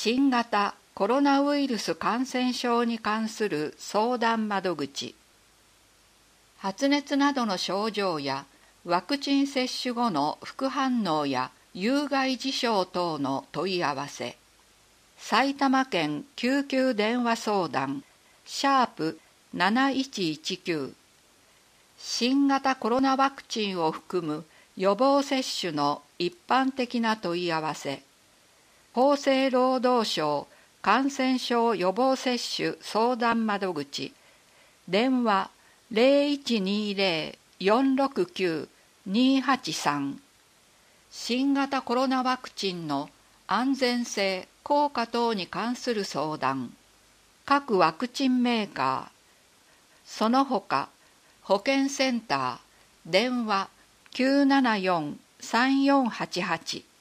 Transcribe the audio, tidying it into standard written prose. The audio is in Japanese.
新型コロナウイルス感染症に関する相談窓口。発熱などの症状やワクチン接種後の副反応や有害事象等の問い合わせ。埼玉県救急電話相談#7119。新型コロナワクチンを含む予防接種の一般的な問い合わせ。厚生労働省感染症予防接種相談窓口。電話0120-469-283。新型コロナワクチンの安全性・効果等に関する相談。各ワクチンメーカー。その他、保健センター、電話974-3488。